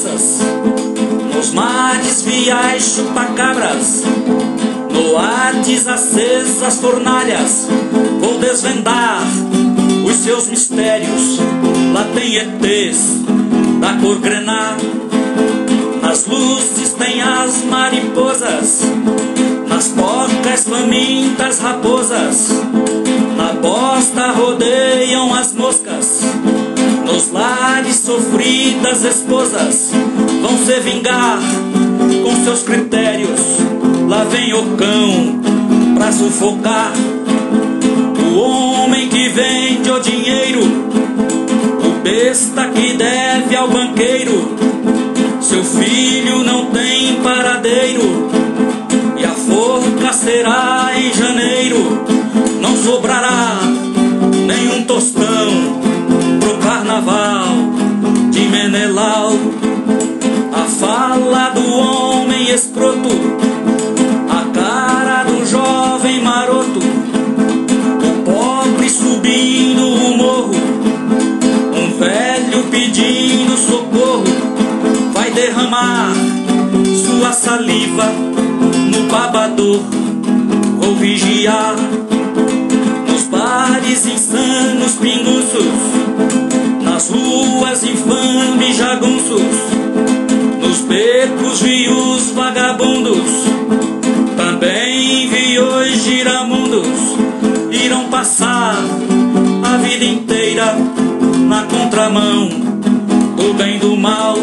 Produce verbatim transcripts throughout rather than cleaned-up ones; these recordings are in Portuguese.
poças, nos mares viais chupacabras, no Hades acesas fornalhas. Vou desvendar os seus mistérios. Lá tem E Tês da cor grená. Nas luzes tem as mariposas, nas tocas famintas raposas, na bosta rodeiam as moscas, nos lares sofridas esposas vão se vingar com seus critérios. Lá vem o cão pra sufocar o homem que vende o dinheiro, o besta que deve ao banqueiro. Seu filho não tem paradeiro e a forca será em janeiro. Não sobrará nenhum tostão pro carnaval de Menelau. A fala do homem escroto, a cara do jovem maroto, o pobre subindo o morro, um velho pedindo socorro. Vai derramar sua saliva no babador. Vou vigiar nos bares insanos pinguços, nas ruas infames jagunços, nos becos vi os vagabundos. Também vi os giramundos. Irão passar a vida inteira na contramão do bem e do mal.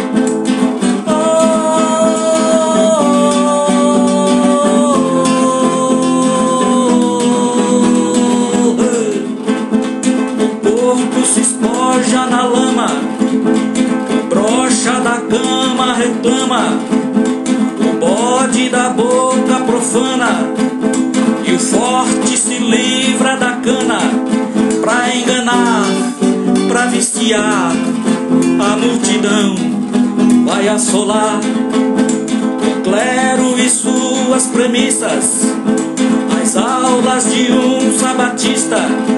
Na lama, o brocha da cama reclama, o bode da boca profana, e o forte se livra da cana, pra enganar, pra viciar, a multidão vai assolar o clero e suas premissas, as aulas de um sabatista,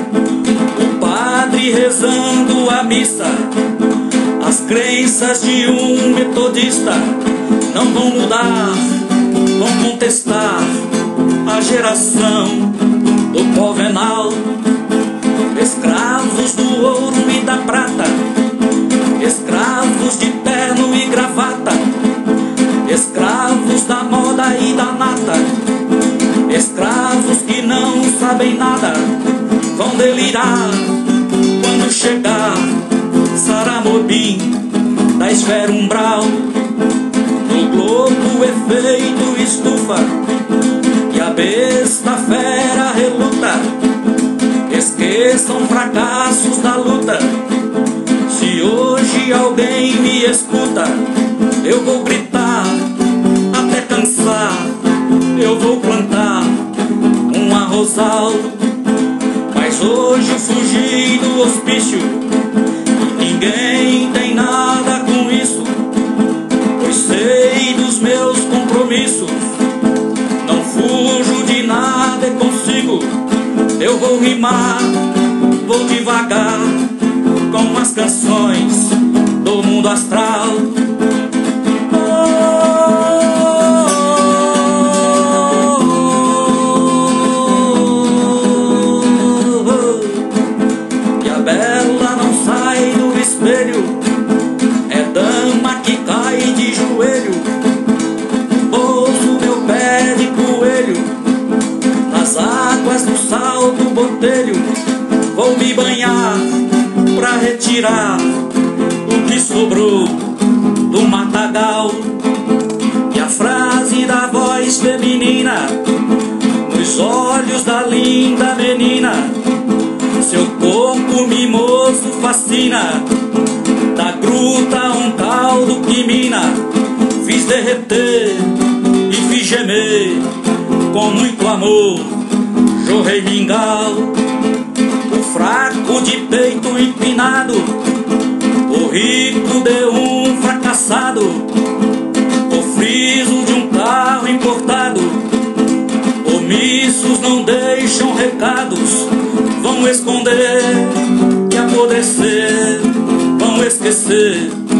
padre rezando a missa, as crenças de um metodista não vão mudar, vão contestar a geração do pó venal. Escravos do ouro e da prata, escravos de terno e gravata, escravos da moda e da nata, escravos que não sabem nada, vão delirar quando chegar Saramobim da esfera umbral. No globo efeito estufa e a besta fera reluta. Esqueçam fracassos da luta. Se hoje alguém me escuta, eu vou gritar até cansar. Eu vou plantar um arrozal. Mas hoje eu fugi do hospício e ninguém tem nada com isso, pois sei dos meus compromissos. Não fujo de nada e consigo. Eu vou rimar, vou devagar com as canções do mundo astral. É dama que cai de joelho, pouso meu pé de coelho nas águas do salto botelho. Vou me banhar pra retirar o que sobrou do matagal. E a frase da voz feminina nos olhos da linda menina, seu corpo mimoso fascina, da gruta um caldo que mina. Fiz derreter e fiz gemer, com muito amor jorrei mingau. O fraco de peito empinado, o rico de um fracassado, o friso de um carro importado. Omissos não deixam recados, vão esconder e apodrecer, vão esquecer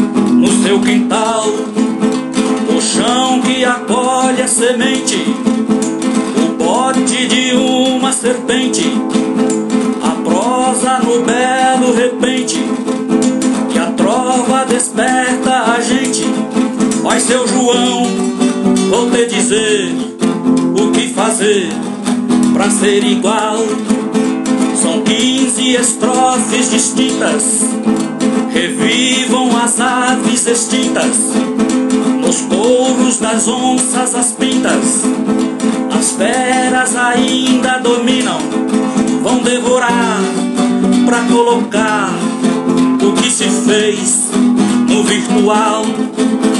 no seu quintal, o chão que acolhe a semente, o bote de uma serpente, a prosa no belo repente, que a trova desperta a gente. Ó, seu João, vou te dizer o que fazer pra ser igual. São quinze estrofes distintas, revivam as aves extintas, nos couros das onças as pintas, as feras ainda dominam, vão devorar pra colocar o que se fez no virtual.